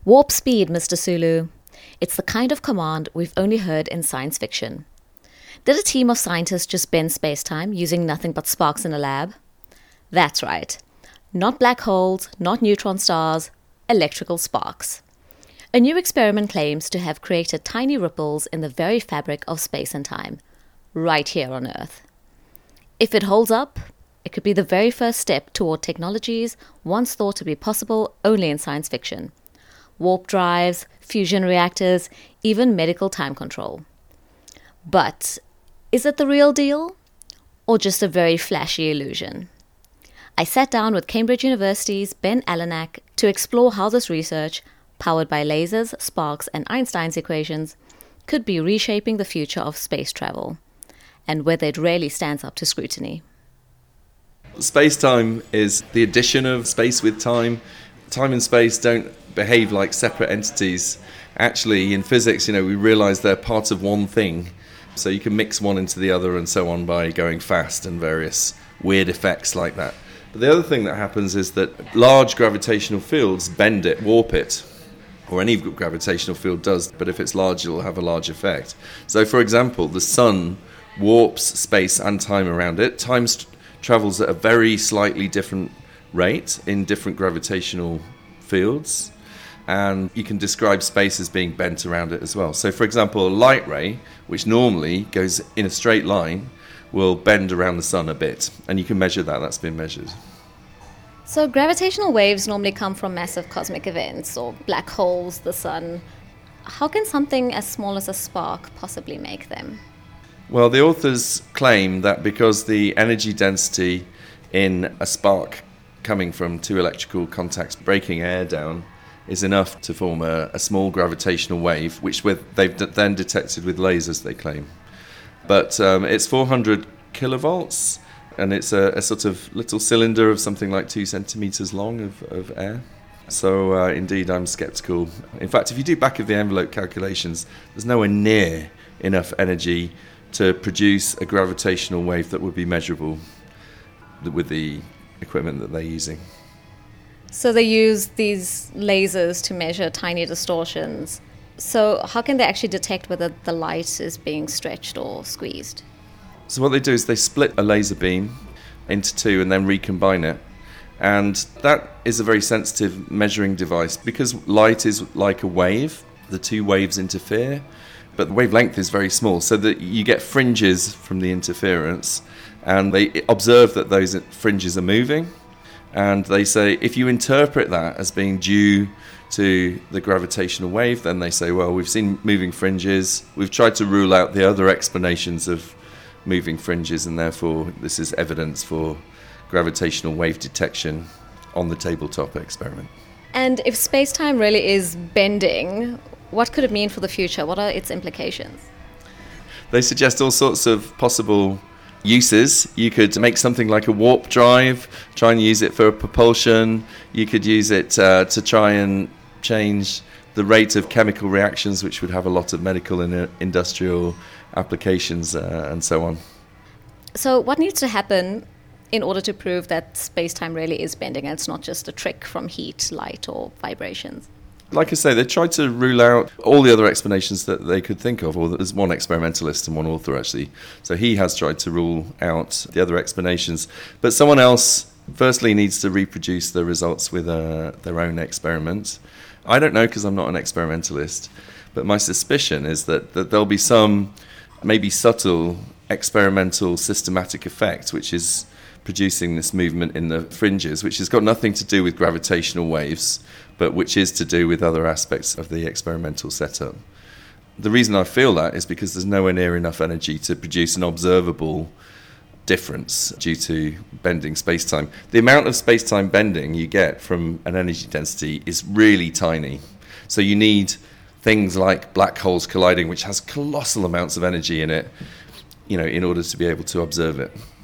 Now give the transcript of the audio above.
Warp speed, Mr. Sulu. It's the kind of command we've only heard in science fiction. Did a team of scientists just bend space-time using nothing but sparks in a lab? That's right. Not black holes, not neutron stars, electrical sparks. A new experiment claims to have created tiny ripples in the very fabric of space and time, right here on Earth. If it holds up, it could be the very first step toward technologies once thought to be possible only in science fiction. Warp drives, fusion reactors, even medical time control. But is it the real deal? Or just a very flashy illusion? I sat down with Cambridge University's Ben Alanak to explore how this research, powered by lasers, sparks, and Einstein's equations, could be reshaping the future of space travel, and whether it really stands up to scrutiny. Space-time is the addition of space with time. Time and space don't behave like separate entities. Actually, in physics, we realize they're part of one thing. So you can mix one into the other and so on by going fast and various weird effects like that. But the other thing that happens is that large gravitational fields bend it, warp it, or any gravitational field does, but if it's large, it'll have a large effect. So, for example, the sun warps space and time around it. Time travels at a very slightly different rate in different gravitational fields, and you can describe space as being bent around it as well. So, for example, a light ray, which normally goes in a straight line, will bend around the sun a bit, and you can measure that. That's been measured. So gravitational waves normally come from massive cosmic events, or black holes, the sun. How can something as small as a spark possibly make them? Well, the authors claim that because the energy density in a spark coming from two electrical contacts breaking air down is enough to form a small gravitational wave, which they've then detected with lasers, they claim. But it's 400 kilovolts, and it's a sort of little cylinder of something like 2 centimeters long of air. So indeed, I'm skeptical. In fact, if you do back-of-the-envelope calculations, there's nowhere near enough energy to produce a gravitational wave that would be measurable with the equipment that they're using. So they use these lasers to measure tiny distortions. So how can they actually detect whether the light is being stretched or squeezed? So what they do is they split a laser beam into two and then recombine it. And that is a very sensitive measuring device. Because light is like a wave, the two waves interfere, but the wavelength is very small, so that you get fringes from the interference, and they observe that those fringes are moving. And they say, if you interpret that as being due to the gravitational wave, then they say, well, we've seen moving fringes. We've tried to rule out the other explanations of moving fringes, and therefore this is evidence for gravitational wave detection on the tabletop experiment. And if space-time really is bending, what could it mean for the future? What are its implications? They suggest all sorts of possible uses. You could make something like a warp drive, try and use it for propulsion. You could use it to try and change the rate of chemical reactions, which would have a lot of medical and industrial applications and so on. So what needs to happen in order to prove that space-time really is bending and it's not just a trick from heat, light, or vibrations? Like I say, they tried to rule out all the other explanations that they could think of, or there's one experimentalist and one author actually. So he has tried to rule out the other explanations. But someone else firstly needs to reproduce the results with their own experiment. I don't know because I'm not an experimentalist, but my suspicion is that there'll be some maybe subtle experimental systematic effect which is producing this movement in the fringes, which has got nothing to do with gravitational waves, but which is to do with other aspects of the experimental setup. The reason I feel that is because there's nowhere near enough energy to produce an observable difference due to bending space-time. The amount of space-time bending you get from an energy density is really tiny. So you need things like black holes colliding, which has colossal amounts of energy in it, in order to be able to observe it.